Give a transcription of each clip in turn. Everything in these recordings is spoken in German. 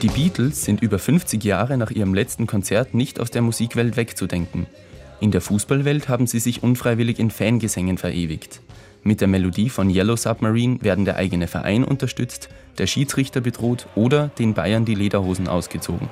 Die Beatles sind über 50 Jahre nach ihrem letzten Konzert nicht aus der Musikwelt wegzudenken. In der Fußballwelt haben sie sich unfreiwillig in Fangesängen verewigt. Mit der Melodie von Yellow Submarine werden der eigene Verein unterstützt, der Schiedsrichter bedroht oder den Bayern die Lederhosen ausgezogen.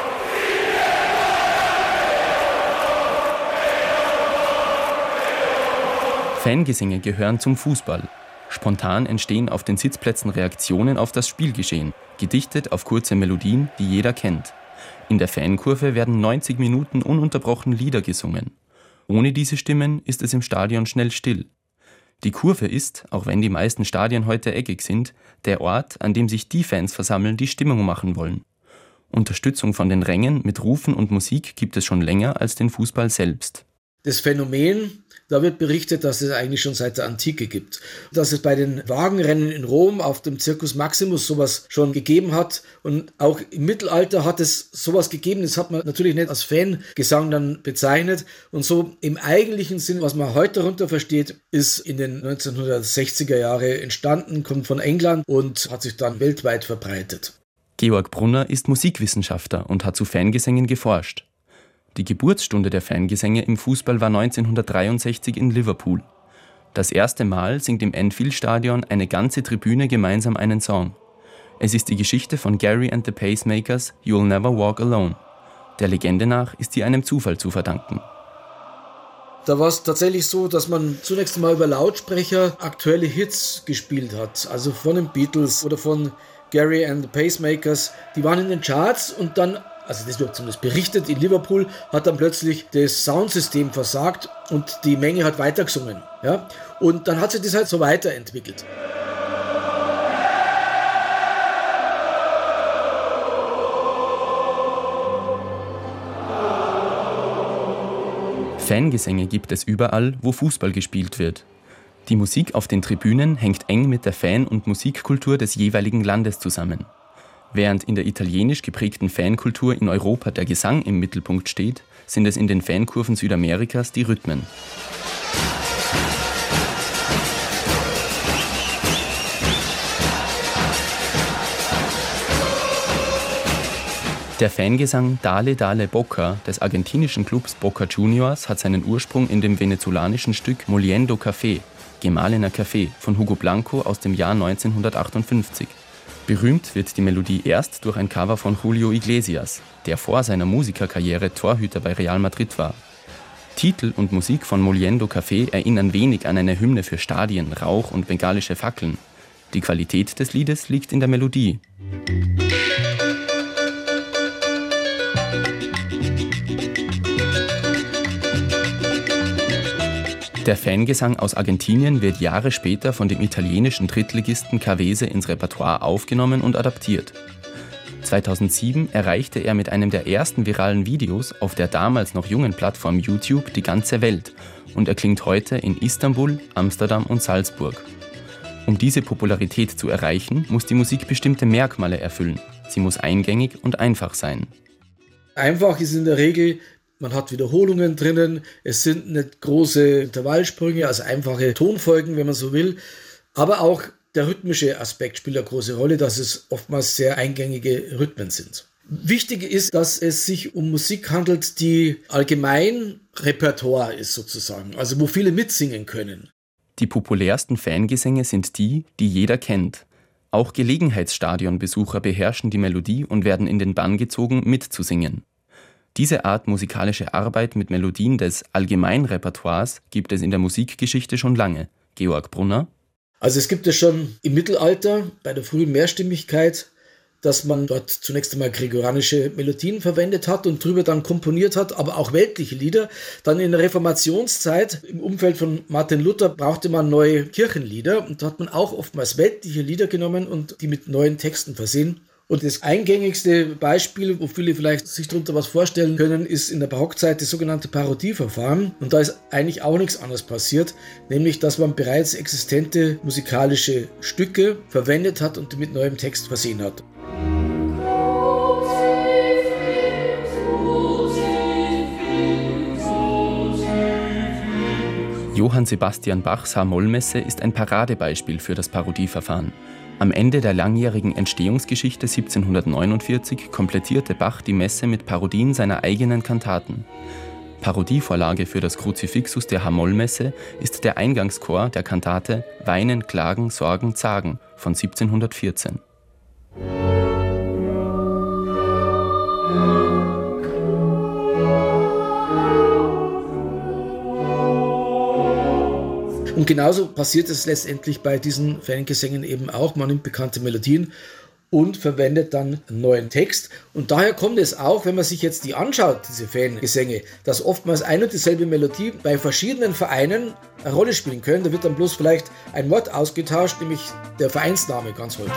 Fangesänge gehören zum Fußball. Spontan entstehen auf den Sitzplätzen Reaktionen auf das Spielgeschehen, gedichtet auf kurze Melodien, die jeder kennt. In der Fankurve werden 90 Minuten ununterbrochen Lieder gesungen. Ohne diese Stimmen ist es im Stadion schnell still. Die Kurve ist, auch wenn die meisten Stadien heute eckig sind, der Ort, an dem sich die Fans versammeln, die Stimmung machen wollen. Unterstützung von den Rängen mit Rufen und Musik gibt es schon länger als den Fußball selbst. Das Phänomen, da wird berichtet, dass es eigentlich schon seit der Antike gibt. Dass es bei den Wagenrennen in Rom auf dem Circus Maximus sowas schon gegeben hat. Und auch im Mittelalter hat es sowas gegeben. Das hat man natürlich nicht als Fangesang dann bezeichnet. Und so im eigentlichen Sinn, was man heute darunter versteht, ist in den 1960er Jahren entstanden, kommt von England und hat sich dann weltweit verbreitet. Georg Brunner ist Musikwissenschaftler und hat zu Fangesängen geforscht. Die Geburtsstunde der Fangesänge im Fußball war 1963 in Liverpool. Das erste Mal singt im Anfield-Stadion eine ganze Tribüne gemeinsam einen Song. Es ist die Geschichte von Gary and the Pacemakers You'll Never Walk Alone. Der Legende nach ist sie einem Zufall zu verdanken. Da war es tatsächlich so, dass man zunächst einmal über Lautsprecher aktuelle Hits gespielt hat. Also von den Beatles oder von Gary and the Pacemakers. Die waren in den Charts und dann, also das wird zumindest berichtet, in Liverpool hat dann plötzlich das Soundsystem versagt und die Menge hat weitergesungen. Ja? Und dann hat sich das halt so weiterentwickelt. Fangesänge gibt es überall, wo Fußball gespielt wird. Die Musik auf den Tribünen hängt eng mit der Fan- und Musikkultur des jeweiligen Landes zusammen. Während in der italienisch geprägten Fankultur in Europa der Gesang im Mittelpunkt steht, sind es in den Fankurven Südamerikas die Rhythmen. Der Fangesang Dale Dale Boca des argentinischen Clubs Boca Juniors hat seinen Ursprung in dem venezolanischen Stück Moliendo Café, gemahlener Kaffee, von Hugo Blanco aus dem Jahr 1958. Berühmt wird die Melodie erst durch ein Cover von Julio Iglesias, der vor seiner Musikerkarriere Torhüter bei Real Madrid war. Titel und Musik von Moliendo Café erinnern wenig an eine Hymne für Stadien, Rauch und bengalische Fackeln. Die Qualität des Liedes liegt in der Melodie. Der Fangesang aus Argentinien wird Jahre später von dem italienischen Drittligisten Cavese ins Repertoire aufgenommen und adaptiert. 2007 erreichte er mit einem der ersten viralen Videos auf der damals noch jungen Plattform YouTube die ganze Welt und erklingt heute in Istanbul, Amsterdam und Salzburg. Um diese Popularität zu erreichen, muss die Musik bestimmte Merkmale erfüllen. Sie muss eingängig und einfach sein. Einfach ist in der Regel, man hat Wiederholungen drinnen, es sind nicht große Intervallsprünge, also einfache Tonfolgen, wenn man so will. Aber auch der rhythmische Aspekt spielt eine große Rolle, dass es oftmals sehr eingängige Rhythmen sind. Wichtig ist, dass es sich um Musik handelt, die allgemein Repertoire ist sozusagen, also wo viele mitsingen können. Die populärsten Fangesänge sind die, die jeder kennt. Auch Gelegenheitsstadionbesucher beherrschen die Melodie und werden in den Bann gezogen, mitzusingen. Diese Art musikalische Arbeit mit Melodien des Allgemeinrepertoires gibt es in der Musikgeschichte schon lange. Georg Brunner? Also es gibt es schon im Mittelalter bei der frühen Mehrstimmigkeit, dass man dort zunächst einmal gregorianische Melodien verwendet hat und drüber dann komponiert hat, aber auch weltliche Lieder. Dann in der Reformationszeit im Umfeld von Martin Luther brauchte man neue Kirchenlieder und da hat man auch oftmals weltliche Lieder genommen und die mit neuen Texten versehen. Und das eingängigste Beispiel, wo viele vielleicht sich darunter was vorstellen können, ist in der Barockzeit das sogenannte Parodieverfahren. Und da ist eigentlich auch nichts anderes passiert, nämlich dass man bereits existente musikalische Stücke verwendet hat und die mit neuem Text versehen hat. Johann Sebastian Bachs H-Moll-Messe ist ein Paradebeispiel für das Parodieverfahren. Am Ende der langjährigen Entstehungsgeschichte 1749 komplettierte Bach die Messe mit Parodien seiner eigenen Kantaten. Parodievorlage für das Kruzifixus der H-Moll-Messe ist der Eingangschor der Kantate Weinen, Klagen, Sorgen, Zagen von 1714. Und genauso passiert es letztendlich bei diesen Fangesängen eben auch. Man nimmt bekannte Melodien und verwendet dann einen neuen Text. Und daher kommt es auch, wenn man sich jetzt die anschaut, diese Fangesänge, dass oftmals ein und dieselbe Melodie bei verschiedenen Vereinen eine Rolle spielen können. Da wird dann bloß vielleicht ein Wort ausgetauscht, nämlich der Vereinsname ganz häufig.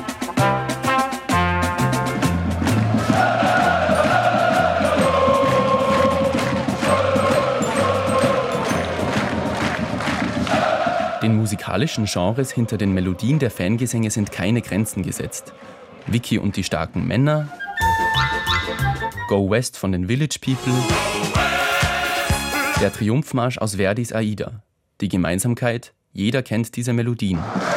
Den musikalischen Genres hinter den Melodien der Fangesänge sind keine Grenzen gesetzt. Vicky und die starken Männer, Go West von den Village People, der Triumphmarsch aus Verdis Aida. Die Gemeinsamkeit: jeder kennt diese Melodien.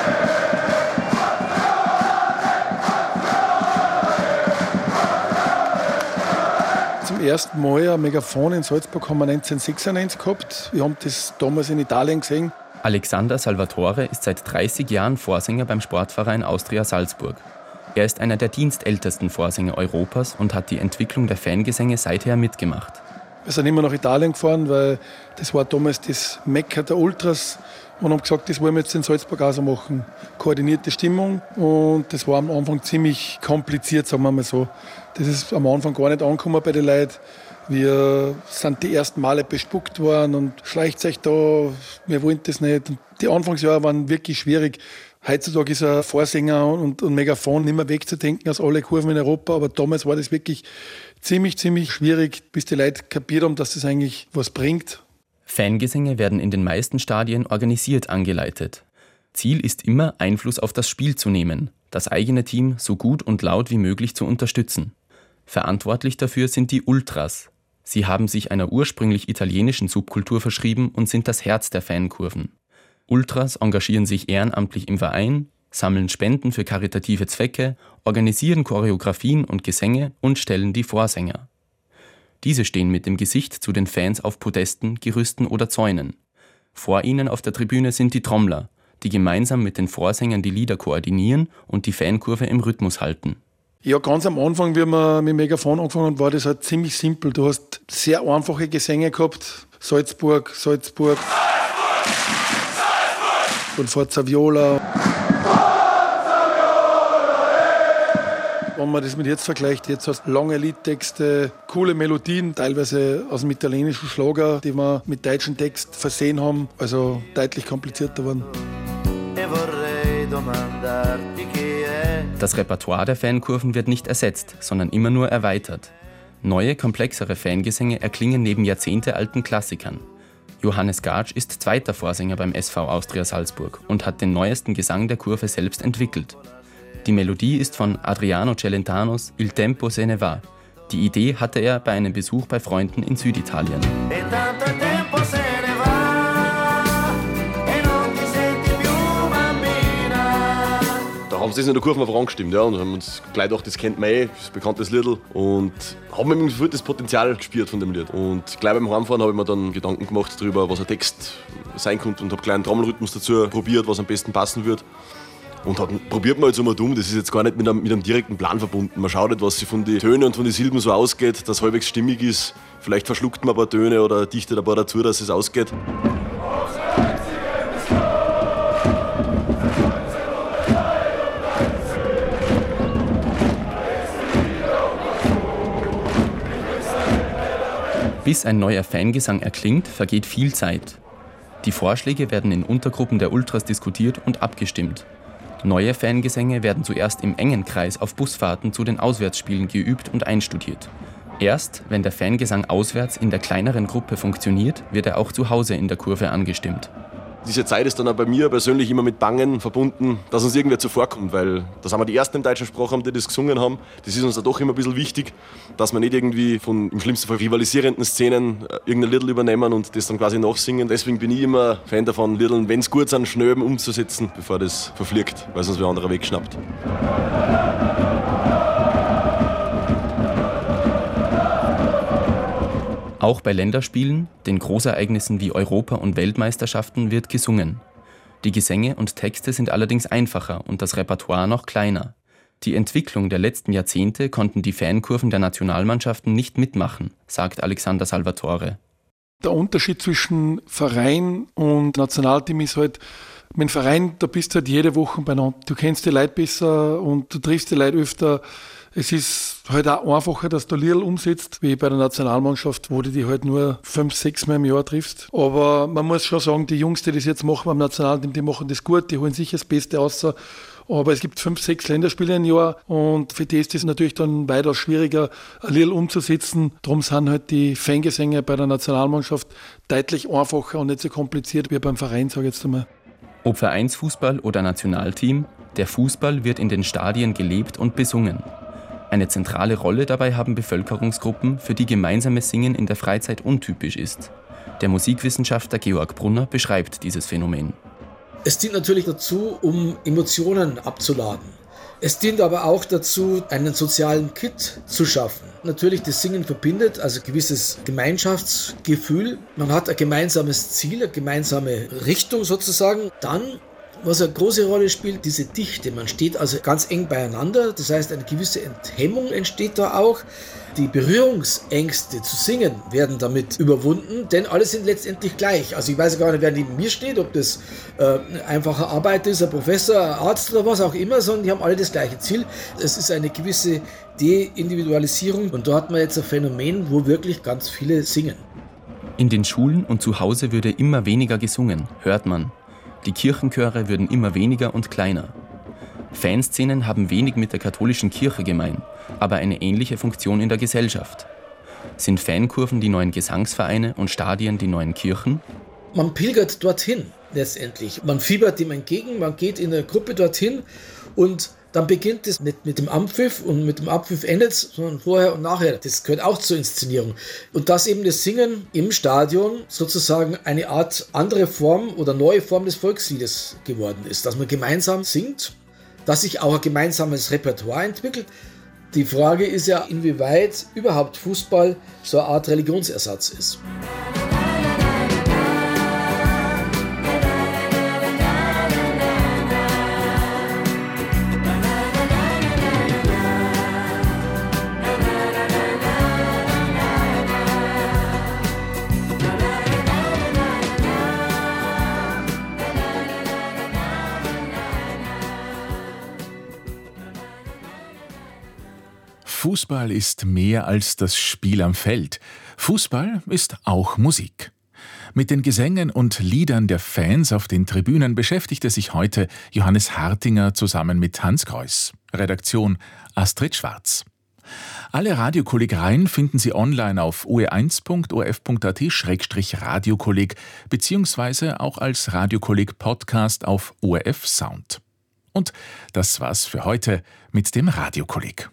Zum ersten Mal ein Megafon in Salzburg haben wir 1996 gehabt. Wir haben das damals in Italien gesehen. Alexander Salvatore ist seit 30 Jahren Vorsänger beim Sportverein Austria Salzburg. Er ist einer der dienstältesten Vorsänger Europas und hat die Entwicklung der Fangesänge seither mitgemacht. Wir sind immer nach Italien gefahren, weil das war damals das Mekka der Ultras und haben gesagt, das wollen wir jetzt in Salzburg auch so machen. Koordinierte Stimmung, und das war am Anfang ziemlich kompliziert, sagen wir mal so. Das ist am Anfang gar nicht angekommen bei den Leuten. Wir sind die ersten Male bespuckt worden und schleicht euch da, wir wollen das nicht. Und die Anfangsjahre waren wirklich schwierig. Heutzutage ist ein Vorsänger und Megafon nicht mehr wegzudenken aus alle Kurven in Europa, aber damals war das wirklich ziemlich schwierig, bis die Leute kapiert haben, dass das eigentlich was bringt. Fangesänge werden in den meisten Stadien organisiert angeleitet. Ziel ist immer, Einfluss auf das Spiel zu nehmen, das eigene Team so gut und laut wie möglich zu unterstützen. Verantwortlich dafür sind die Ultras. Sie haben sich einer ursprünglich italienischen Subkultur verschrieben und sind das Herz der Fankurven. Ultras engagieren sich ehrenamtlich im Verein, sammeln Spenden für karitative Zwecke, organisieren Choreografien und Gesänge und stellen die Vorsänger. Diese stehen mit dem Gesicht zu den Fans auf Podesten, Gerüsten oder Zäunen. Vor ihnen auf der Tribüne sind die Trommler, die gemeinsam mit den Vorsängern die Lieder koordinieren und die Fankurve im Rhythmus halten. Ja, ganz am Anfang, wie wir mit Megafon angefangen haben, war das halt ziemlich simpel. Du hast sehr einfache Gesänge gehabt. Salzburg. Und Forza Viola. Wenn man das mit jetzt vergleicht, jetzt hast du lange Liedtexte, coole Melodien, teilweise aus dem italienischen Schlager, die wir mit deutschem Text versehen haben, also deutlich komplizierter geworden. Das Repertoire der Fankurven wird nicht ersetzt, sondern immer nur erweitert. Neue, komplexere Fangesänge erklingen neben jahrzehntealten Klassikern. Johannes Gatsch ist zweiter Vorsänger beim SV Austria Salzburg und hat den neuesten Gesang der Kurve selbst entwickelt. Die Melodie ist von Adriano Celentanos Il tempo se ne va. Die Idee hatte er bei einem Besuch bei Freunden in Süditalien. Da haben sie das in der Kurve einfach angestimmt, ja, und haben uns gleich gedacht, das kennt man das ist ein bekanntes Lied, und haben mir irgendwie das Potenzial gespürt von dem Lied. Und gleich beim Heimfahren habe ich mir dann Gedanken gemacht darüber, was ein Text sein könnte, und habe gleich einen Trommelrhythmus dazu probiert, was am besten passen wird. Und probiert man jetzt einmal dumm, das ist jetzt gar nicht mit einem direkten Plan verbunden. Man schaut nicht, was sich von den Tönen und von den Silben so ausgeht, dass es halbwegs stimmig ist. Vielleicht verschluckt man ein paar Töne oder dichtet ein paar dazu, dass es ausgeht. Bis ein neuer Fangesang erklingt, vergeht viel Zeit. Die Vorschläge werden in Untergruppen der Ultras diskutiert und abgestimmt. Neue Fangesänge werden zuerst im engen Kreis auf Busfahrten zu den Auswärtsspielen geübt und einstudiert. Erst, wenn der Fangesang auswärts in der kleineren Gruppe funktioniert, wird er auch zu Hause in der Kurve angestimmt. Diese Zeit ist dann auch bei mir persönlich immer mit Bangen verbunden, dass uns irgendwer zuvorkommt, weil da sind wir die Ersten im deutschen Sprachraum, die das gesungen haben. Das ist uns da doch immer ein bisschen wichtig, dass wir nicht irgendwie von im schlimmsten Fall rivalisierenden Szenen irgendein Liedl übernehmen und das dann quasi nachsingen. Deswegen bin ich immer Fan davon, Liedl, wenn es gut sind, schnell umzusetzen, bevor das verfliegt, weil sonst wer anderer wegschnappt. Auch bei Länderspielen, den Großereignissen wie Europa- und Weltmeisterschaften wird gesungen. Die Gesänge und Texte sind allerdings einfacher und das Repertoire noch kleiner. Die Entwicklung der letzten Jahrzehnte konnten die Fankurven der Nationalmannschaften nicht mitmachen, sagt Alexander Salvatore. Der Unterschied zwischen Verein und Nationalteam ist halt, mit dem Verein, da bist du halt jede Woche beieinander. Du kennst die Leute besser und du triffst die Leute öfter. Es ist halt auch einfacher, dass du Liedl umsetzt, wie bei der Nationalmannschaft, wo du die halt nur 5, 6 Mal im Jahr triffst. Aber man muss schon sagen, die Jungs, die das jetzt machen beim Nationalteam, die machen das gut, die holen sicher das Beste raus. Aber es gibt 5, 6 Länderspiele im Jahr und für die ist es natürlich dann weitaus schwieriger, ein Liedl umzusetzen. Darum sind halt die Fangesänge bei der Nationalmannschaft deutlich einfacher und nicht so kompliziert wie beim Verein, sage ich jetzt einmal. Ob Vereinsfußball oder Nationalteam, der Fußball wird in den Stadien gelebt und besungen. Eine zentrale Rolle dabei haben Bevölkerungsgruppen, für die gemeinsames Singen in der Freizeit untypisch ist. Der Musikwissenschaftler Georg Brunner beschreibt dieses Phänomen. Es dient natürlich dazu, um Emotionen abzuladen. Es dient aber auch dazu, einen sozialen Kit zu schaffen. Natürlich, das Singen verbindet, also ein gewisses Gemeinschaftsgefühl. Man hat ein gemeinsames Ziel, eine gemeinsame Richtung sozusagen. Dann, was eine große Rolle spielt, diese Dichte. Man steht also ganz eng beieinander, das heißt, eine gewisse Enthemmung entsteht da auch. Die Berührungsängste zu singen werden damit überwunden, denn alle sind letztendlich gleich. Also ich weiß gar nicht, wer neben mir steht, ob das einfacher Arbeit ist, ein Professor, ein Arzt oder was auch immer, sondern die haben alle das gleiche Ziel. Es ist eine gewisse Deindividualisierung und da hat man jetzt ein Phänomen, wo wirklich ganz viele singen. In den Schulen und zu Hause würde immer weniger gesungen, hört man. Die Kirchenchöre würden immer weniger und kleiner. Fanszenen haben wenig mit der katholischen Kirche gemein, aber eine ähnliche Funktion in der Gesellschaft. Sind Fankurven die neuen Gesangsvereine und Stadien die neuen Kirchen? Man pilgert dorthin letztendlich. Man fiebert dem entgegen, man geht in der Gruppe dorthin und dann beginnt es nicht mit dem Abpfiff und mit dem Abpfiff endet es, sondern vorher und nachher. Das gehört auch zur Inszenierung. Und dass eben das Singen im Stadion sozusagen eine Art andere Form oder neue Form des Volksliedes geworden ist. Dass man gemeinsam singt, dass sich auch ein gemeinsames Repertoire entwickelt. Die Frage ist ja, inwieweit überhaupt Fußball so eine Art Religionsersatz ist. Fußball ist mehr als das Spiel am Feld. Fußball ist auch Musik. Mit den Gesängen und Liedern der Fans auf den Tribünen beschäftigte sich heute Johannes Hartinger zusammen mit Hans Kreuß. Redaktion Astrid Schwarz. Alle Radiokolleg-Reihen finden Sie online auf oe1.orf.at/radiokolleg beziehungsweise auch als Radiokolleg-Podcast auf ORF Sound. Und das war's für heute mit dem Radiokolleg.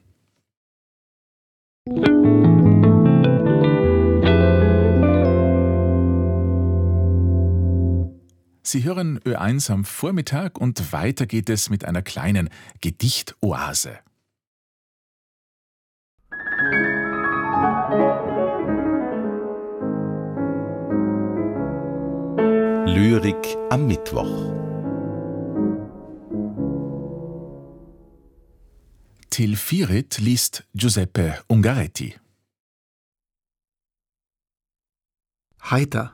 Sie hören Ö1 am Vormittag und weiter geht es mit einer kleinen Gedichtoase. Lyrik am Mittwoch. Till Firit liest Giuseppe Ungaretti. Heiter.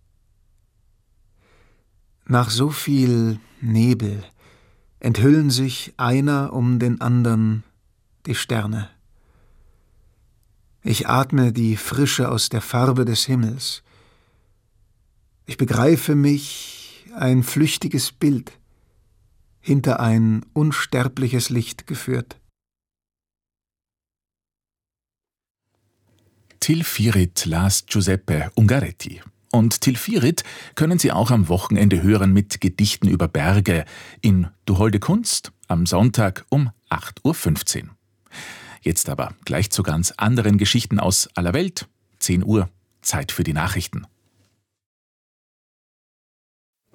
Nach so viel Nebel enthüllen sich einer um den andern die Sterne. Ich atme die Frische aus der Farbe des Himmels. Ich begreife mich ein flüchtiges Bild, hinter ein unsterbliches Licht geführt. Till Firit las Giuseppe Ungaretti. Und Till Virit können Sie auch am Wochenende hören mit Gedichten über Berge in Du holde Kunst am Sonntag um 8.15 Uhr. Jetzt aber gleich zu ganz anderen Geschichten aus aller Welt. 10 Uhr, Zeit für die Nachrichten.